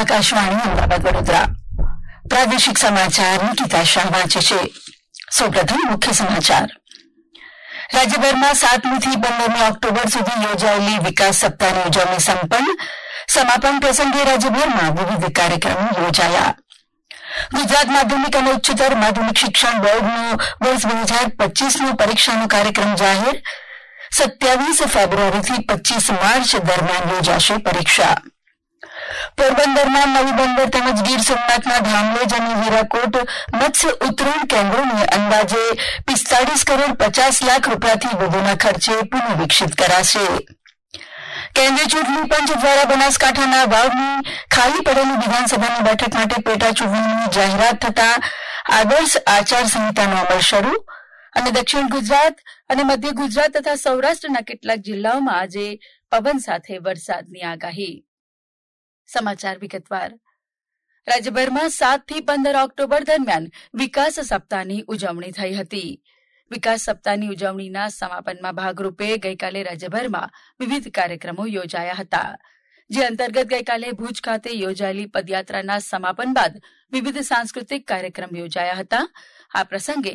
આકાશવાણી અમદાવાદ વડોદરા પ્રાદેશિક સમાચાર નિકિતા શાહ વાંચે છે. સૌપ્રથમ મુખ્ય સમાચાર. રાજ્યભરમાં 7મી થી 15મી ઓક્ટોબર સુધી યોજાયેલી વિકાસ સપ્તાહની ઉજવણી સંપન્ન. સમાપન પ્રસંગે રાજ્યભરમાં વિવિધ કાર્યક્રમો યોજાયા. ગુજરાત માધ્યમિક અને ઉચ્ચતર માધ્યમિક શિક્ષણ બોર્ડનો વર્ષ 2025નો પરીક્ષાનો કાર્યક્રમ જાહેર. 27 ફેબ્રુઆરીથી 25 માર્ચ દરમિયાન યોજાશે પરીક્ષા. પોરબંદરમાં નવી બંદર તેમજ ગીર સોમનાથના ધામલેજ અને હીરાકોટ મત્સ્ય ઉતરણ કેન્દ્રોને અંદાજે 45 કરોડ 50 લાખ રૂપિયાથી વધુના ખર્ચે પુનઃવિકસિત કરાશે. કેન્દ્રીય ચૂંટણી પંચ દ્વારા બનાસકાંઠાના વાવની ખાલી પડેલી વિધાનસભાની બેઠક માટે પેટા ચૂંટણીની જાહેરાત થતા આદર્શ આચાર સંહિતાનો અમલ શરૂ. અને દક્ષિણ ગુજરાત અને મધ્ય ગુજરાત તથા સૌરાષ્ટ્રના કેટલાક જિલ્લાઓમાં આજે પવન સાથે વરસાદની આગાહી. સમાચાર વિગતવાર. રાજ્યભરમાં 7 થી 15 ઓક્ટોબર દરમિયાન વિકાસ સપ્તાહની ઉજવણી થઈ હતી. વિકાસ સપ્તાહની ઉજવણીના સમાપનમાં ભાગરૂપે ગઈકાલે રાજ્યભરમાં વિવિધ કાર્યક્રમો યોજાયા હતા. જે અંતર્ગત ગઈકાલે ભુજ ખાતે યોજાયેલી પદયાત્રાના સમાપન બાદ વિવિધ સાંસ્કૃતિક કાર્યક્રમ યોજાયા હતા. આ પ્રસંગે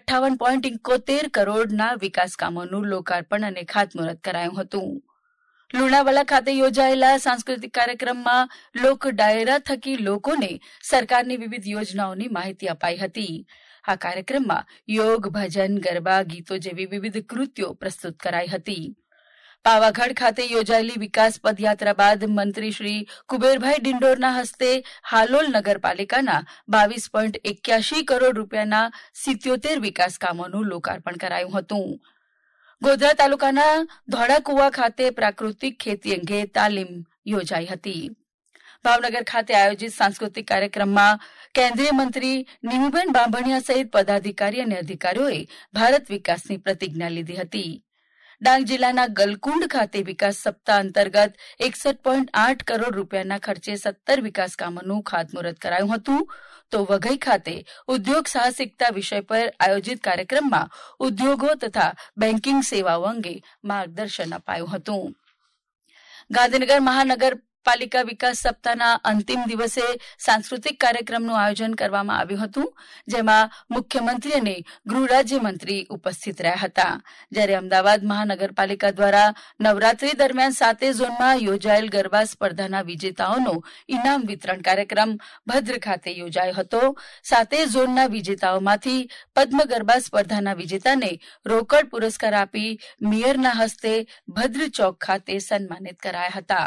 58.71 કરોડના વિકાસ કામોનું લોકાર્પણ અને ખાતમુહૂર્ત કરાયું હતું. લુણાવાડા ખાતે યોજાયેલા સાંસ્કૃતિક કાર્યક્રમમાં લોક ડાયરા થકી લોકોને સરકારની વિવિધ યોજનાઓની માહિતી અપાઈ હતી. આ કાર્યક્રમમાં યોગ, ભજન, ગરબા, ગીતો જેવી વિવિધ કૃતિઓ પ્રસ્તુત કરાઈ હતી. પાવાગઢ ખાતે યોજાયેલી વિકાસ પદયાત્રા બાદ મંત્રી શ્રી કુબેરભાઈ ડિંડોરના હસ્તે હાલોલ નગરપાલિકાના 22.81 કરોડ રૂપિયાના 77 વિકાસ કામોનું લોકાર્પણ કરાયું હતું. ગોધરા તાલુકાના ધોળાકુવા ખાતે પ્રાકૃતિક ખેતી અંગે તાલીમ યોજાઈ હતી. ભાવનગર ખાતે આયોજિત સાંસ્કૃતિક કાર્યક્રમમાં કેન્દ્રીય મંત્રી નીમુબેન બાંભણિયા સહિત પદાધિકારી અને અધિકારીઓએ ભારત વિકાસની પ્રતિજ્ઞા લીધી હતી. ડાંગ જિલ્લાના ગલકુંડ ખાતે વિકાસ સપ્તાહ અંતર્ગત 61.8 કરોડ રૂપિયાના ખર્ચે 17 વિકાસ કામોનું ખાતમુહૂર્ત કરાયું હતું. તો વઘઈ ખાતે ઉદ્યોગ સાહસિકતા વિષય પર આયોજિત કાર્યક્રમમાં ઉદ્યોગો તથા બેન્કિંગ સેવાઓ અંગે માર્ગદર્શન અપાયું હતું. ગાંધીનગર મહાનગરપાલિકા વિકાસ સપ્તાહના અંતિમ દિવસે સાંસ્કૃતિક કાર્યક્રમનું આયોજન કરવામાં આવ્યું હતું. જેમાં મુખ્યમંત્રી અને ગૃહ રાજ્યમંત્રી ઉપસ્થિત રહ્યા હતા. જ્યારે અમદાવાદ મહાનગરપાલિકા દ્વારા નવરાત્રી દરમિયાન 7 ઝોનમાં યોજાયેલ ગરબા સ્પર્ધાના વિજેતાઓનો ઇનામ વિતરણ કાર્યક્રમ ભદ્ર ખાતે યોજાયો હતો. 7 ઝોનના વિજેતાઓમાંથી પદ્મ ગરબા સ્પર્ધાના વિજેતાને રોકડ પુરસ્કાર આપી મેયરના હસ્તે ભદ્ર ચોક ખાતે સન્માનિત કરાયા હતા.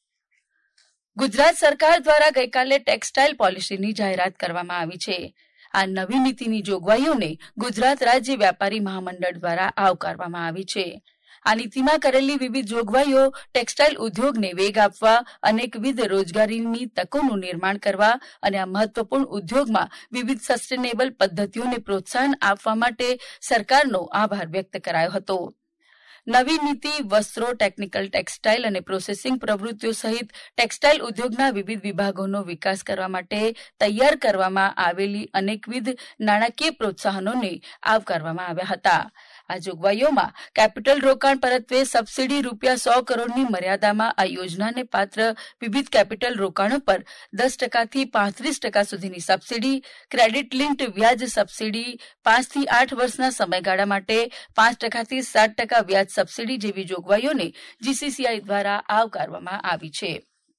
ગુજરાત સરકાર દ્વારા ગઈકાલે ટેક્સટાઇલ પોલિસીની જાહેરાત કરવામાં આવી છે. આ નવી નીતિની જોગવાઈઓને ગુજરાત રાજ્ય વ્યાપારી મહામંડળ દ્વારા આવકારવામાં આવી છે. આ નીતિમાં કરેલી વિવિધ જોગવાઈઓ ટેક્સટાઇલ ઉદ્યોગને વેગ આપવા, અનેકવિધ રોજગારીની તકોનું નિર્માણ કરવા અને આ મહત્વપૂર્ણ ઉદ્યોગમાં વિવિધ સસ્ટેનેબલ પદ્ધતિઓને પ્રોત્સાહન આપવા માટે સરકારનો આભાર વ્યક્ત કરાયો હતો. નવી નીતિ વસ્ત્રો, ટેકનિકલ ટેક્સટાઇલ અને પ્રોસેસિંગ પ્રવૃત્તિઓ સહિત ટેક્સટાઇલ ઉદ્યોગના વિવિધ વિભાગોનો વિકાસ કરવા માટે તૈયાર કરવામાં આવેલી અનેકવિધ નાણાકીય પ્રોત્સાહનોને આવકારવામાં આવ્યા હતા. આ જોગવાઈઓમાં કેપિટલ રોકાણ પરત્વે સબસીડી રૂપિયા 100 કરોડની મર્યાદામાં આ યોજનાને પાત્ર વિવિધ કેપિટલ રોકાણો પર 10% થી 35% સુધીની સબસીડી, ક્રેડિટ લિંક્ડ વ્યાજ સબસીડી, 5 થી 8 વર્ષના સમયગાળા માટે 5% થી 7% વ્યાજ સબસીડી જેવી જોગવાઈઓને જીસીસીઆઈ દ્વારા આવકારવામાં આવી છે.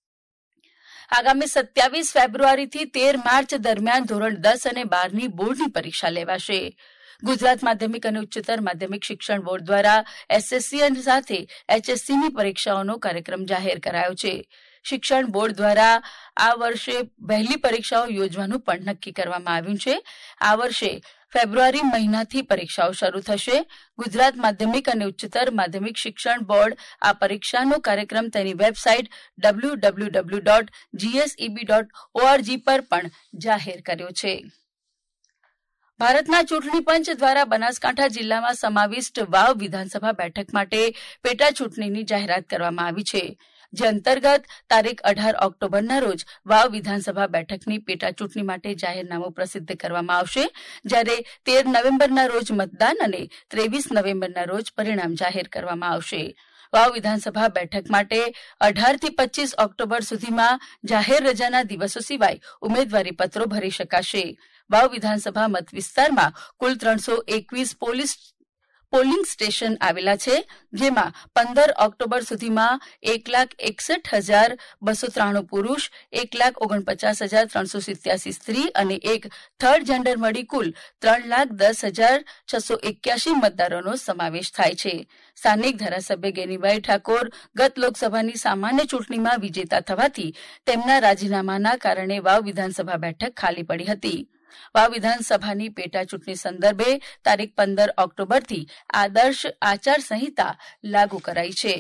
આગામી 27 ફેબ્રુઆરીથી 13 માર્ચ દરમિયાન ધોરણ 10 અને 12ની બોર્ડની પરીક્ષા લેવાશે. ગુજરાત માધ્યમિક અને ઉચ્ચતર માધ્યમિક શિક્ષણ બોર્ડ દ્વારા એસએસસી સાથે એચએસસીની પરીક્ષાઓનો કાર્યક્રમ જાહેર કરાયો છે. શિક્ષણ બોર્ડ દ્વારા આ વર્ષે વહેલી પરીક્ષાઓ યોજવાનું પણ નક્કી કરવામાં આવ્યું છે. આ વર્ષે ફેબ્રુઆરી મહિનાથી પરીક્ષાઓ શરૂ થશે. ગુજરાત માધ્યમિક અને ઉચ્ચતર માધ્યમિક શિક્ષણ બોર્ડ આ પરીક્ષાનો કાર્યક્રમ તેની વેબસાઇટ www.gseb.org પર પણ જાહેર કર્યો છે. ભારતના ચૂંટણી પંચ દ્વારા બનાસકાંઠા જિલ્લામાં સમાવિષ્ટ વાવ વિધાનસભા બેઠક માટે પેટા ચૂંટણીની જાહેરાત કરવામાં આવી છે. જે અંતર્ગત તારીખ 18 ઓક્ટોબરના રોજ વાવ વિધાનસભા બેઠકની પેટા ચૂંટણી માટે જાહેરનામું પ્રસિદ્ધ કરવામાં આવશે. જ્યારે 13 નવેમ્બરના રોજ મતદાન અને 23 નવેમ્બરના રોજ પરિણામ જાહેર કરવામાં આવશે. વાવ વિધાનસભા બેઠક માટે 18 થી 25 ઓક્ટોબર સુધીમાં જાહેર રજાના દિવસો સિવાય ઉમેદવારી પત્રો ભરી શકાશે. વાવ વિધાનસભા મત વિસ્તારમાં કુલ 321 પોલિંગ સ્ટેશન આવેલા છે, જેમાં 15 ઓક્ટોબર સુધીમાં 1,61,293 પુરુષ, 1,49,387 સ્ત્રી અને એક થર્ડ જેન્ડર મળી કુલ 3,10,681 મતદારોનો સમાવેશ થાય છે. સ્થાનિક ધારાસભ્ય ગેનીભાઈ ઠાકોર ગત લોકસભાની સામાન્ય ચૂંટણીમાં વિજેતા થવાથી તેમના રાજીનામાના કારણે વાવ વિધાનસભા બેઠક ખાલી પડી હતી. વાવ વિધાનસભાની પેટા ચૂંટણી સંદર્ભે તારીખ 15 ઓક્ટોબરથી આદર્શ આચારસંહિતા લાગુ કરાઈ છે.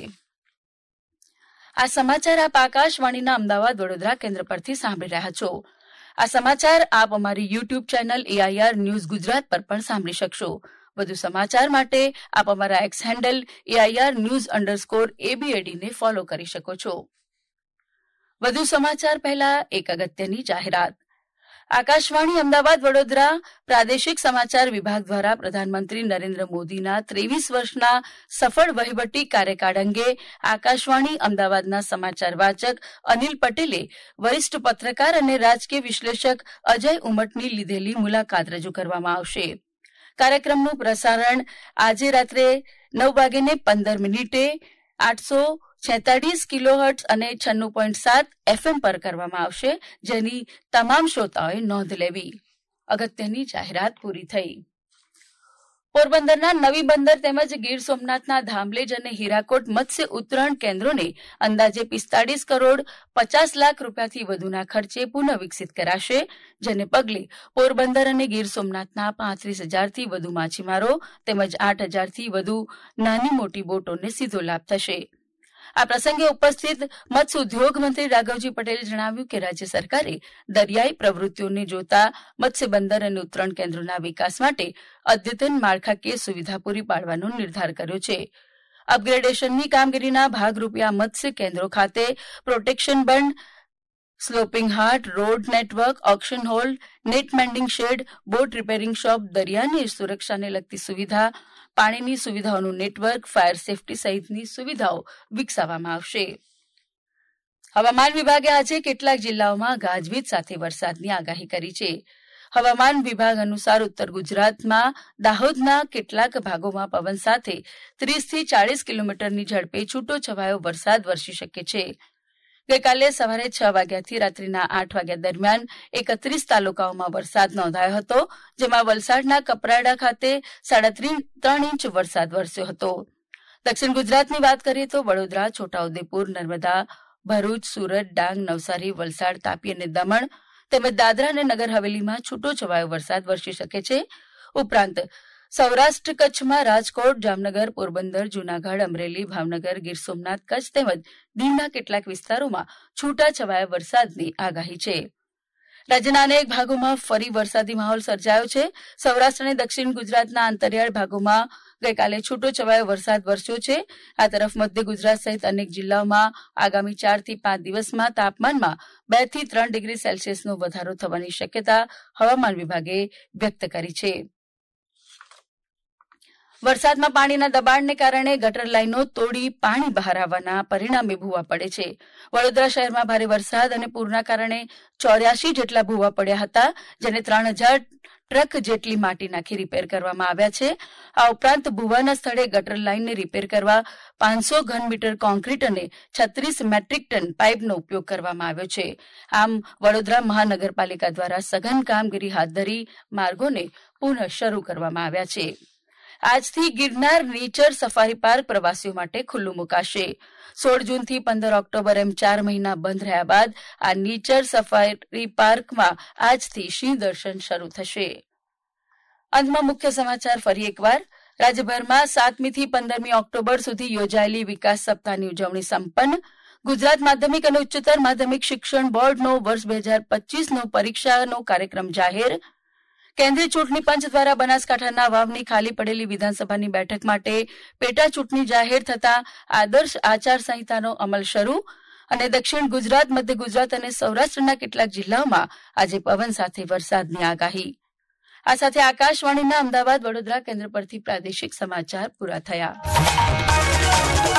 આ સમાચાર આપ આકાશવાણીના અમદાવાદ વડોદરા કેન્દ્ર પરથી સાંભળી રહ્યા છો. આ સમાચાર આપ અમારી YouTube channel AIR news Gujarat પર પણ સાંભળી શકશો. વધુ સમાચાર માટે આપ અમારા એક્સ હેન્ડલ AIR_ABAD ને ફોલો કરી શકો છો. વધુ સમાચાર પહેલા એક અગત્યની જાહેરાત. આકાશવાણી અમદાવાદ વડોદરા પ્રાદેશિક સમાચાર વિભાગ દ્વારા પ્રધાનમંત્રી નરેન્દ્ર મોદીના 23 વર્ષના સફળ વહીવટી કાર્યકાળ અંગે આકાશવાણી અમદાવાદના સમાચાર વાચક અનિલ પટેલે વરિષ્ઠ પત્રકાર અને રાજકીય વિશ્લેષક અજય ઉમટની લીધેલી મુલાકાત રજૂ કરવામાં આવશે. કાર્યક્રમનું પ્રસારણ આજે રાત્રે 9:15 846 કિલોહર્ટ્ઝ અને 96.7 FM પર કરવામાં આવશે, જેની તમામ શ્રોતાઓએ નોંધ લેવી. અગત્યની જાહેરાત પૂરી થઈ. પોરબંદરના નવી બંદર તેમજ ગીર સોમનાથના ધામલેજ અને હીરાકોટ મત્સ્ય ઉતરણ કેન્દ્રોને અંદાજે 45 કરોડ 50 લાખ રૂપિયાથી વધુના ખર્ચે પુનઃ વિકસિત કરાશે, જેને પગલે પોરબંદર અને ગીર સોમનાથના 35,000થી વધુ માછીમારો તેમજ 8,000થી વધુ નાની મોટી બોટોને સીધો લાભ થશે. આ પ્રસંગે ઉપસ્થિત મત્સ્ય ઉદ્યોગ મંત્રી રાઘવજી પટેલે જણાવ્યું કે રાજ્ય સરકારે દરિયાઈ પ્રવૃત્તિઓને જોતા મત્સ્ય બંદર અને ઉતરણ કેન્દ્રોના વિકાસ માટે અદ્યતન માળખાકીય સુવિધા પૂરી પાડવાનો નિર્ધાર કર્યો છે. અપગ્રેડેશનની કામગીરીના ભાગરૂપે આ મત્સ્ય કેન્દ્રો ખાતે પ્રોટેક્શન બંધ, સ્લોપિંગ હાટ, road network, auction hall, net mending shed, boat repairing shop, દરિયાની સુરક્ષાને લગતી સુવિધા, પાણીની સુવિધાઓનું નેટવર્ક, ફાયર સેફટી સહિતની સુવિધાઓ વિકસાવવામાં આવશે. હવામાન વિભાગે આજે કેટલાક જિલ્લાઓમાં ગાજવીજ સાથે વરસાદની આગાહી કરી છે. હવામાન વિભાગ અનુસાર ઉત્તર ગુજરાતમાં દાહોદના કેટલાક ભાગોમાં પવન સાથે 30થી 40 કિલોમીટરની ઝડપે છૂટો છવાયો વરસાદ વરસી શકે છે. ગઈકાલે સવારે 6 વાગ્યાથી રાત્રિના 8 વાગ્યા દરમિયાન 31 તાલુકાઓમાં વરસાદ નોંધાયો હતો, જેમાં વલસાડના કપરાડા ખાતે 3.5 ઇંચ વરસાદ વરસ્યો હતો. દક્ષિણ ગુજરાતની વાત કરીએ તો વડોદરા, છોટાઉદેપુર, નર્મદા, ભરૂચ, સુરત, ડાંગ, નવસારી, વલસાડ, તાપી અને દમણ તેમજ દાદરા અને નગર હવેલીમાં છૂટો છવાયો વરસાદ વરસી શકે છે. ઉપરાંત સૌરાષ્ટ્ર કચ્છમાં રાજકોટ, જામનગર, પોરબંદર, જૂનાગઢ, અમરેલી, ભાવનગર, ગીર સોમનાથ, કચ્છ તેમજ દીવના કેટલાક વિસ્તારોમાં છૂટા છવાયા વરસાદની આગાહી છે. રાજ્યના અનેક ભાગોમાં ફરી વરસાદી માહોલ સર્જાયો છે. સૌરાષ્ટ્ર અને દક્ષિણ ગુજરાતના અંતરિયાળ ભાગોમાં ગઈકાલે છૂટો છવાયો વરસાદ વરસ્યો છે. આ તરફ મધ્ય ગુજરાત સહિત અનેક જિલ્લાઓમાં આગામી 4 થી 5 દિવસમાં તાપમાનમાં 2 થી 3 ડિગ્રી સેલ્સિયસનો વધારો થવાની શક્યતા હવામાન વિભાગે વ્યક્ત કરી છે. વરસાદમાં પાણીના દબાણને કારણે ગટર લાઈનો તોડી પાણી બહાર આવવાના પરિણામે ભૂવા પડે છે. વડોદરા શહેરમાં ભારે વરસાદ અને પૂરના કારણે 84 જેટલા ભૂવા પડ્યા હતા, જેને 3,000 ટ્રક જેટલી માટી નાખી રિપેર કરવામાં આવ્યા છે. આ ઉપરાંત ભૂવાના સ્થળે ગટર લાઈનને રિપેર કરવા 500 ઘન મીટર કોન્ક્રીટ અને 36 મેટ્રિક ટન પાઇપનો ઉપયોગ કરવામાં આવ્યો છે. આમ વડોદરા મહાનગરપાલિકા દ્વારા સઘન કામગીરી હાથ ધરી માર્ગોને પુનઃ શરૂ કરવામાં આવ્યા છે. આજથી ગિરનાર નેચર સફારી પાર્ક પ્રવાસીઓ માટે ખુલ્લું મુકાશે. 16 જૂનથી 15 ઓક્ટોબર એમ 4 મહિના બંધ રહ્યા બાદ આ નેચર સફારી પાર્કમાં આજથી સિંહ દર્શન શરૂ થશે. અંતમાં મુખ્ય સમાચાર ફરી એકવાર. રાજ્યભરમાં 7મી થી 15મી ઓક્ટોબર સુધી યોજાયેલી વિકાસ સપ્તાહની ઉજવણી સંપન્ન. ગુજરાત માધ્યમિક અને ઉચ્ચતર માધ્યમિક શિક્ષણ બોર્ડનો વર્ષ 2025નો પરીક્ષાનો કાર્યક્રમ જાહેર. કેન્દ્રીય ચૂંટણી પંચ દ્વારા બનાસકાંઠાના વાવની ખાલી પડેલી વિધાનસભાની બેઠક માટે પેટા ચૂંટણી જાહેર થતાં આદર્શ આચારસંહિતાનો અમલ શરૂ. અને દક્ષિણ ગુજરાત, મધ્ય ગુજરાત અને સૌરાષ્ટ્રના કેટલાક જિલ્લાઓમાં આજે પવન સાથે વરસાદની આગાહી. આ સાથે આકાશવાણીના અમદાવાદ વડોદરા કેન્દ્ર પરથી પ્રાદેશિક સમાચાર પૂરા થયા.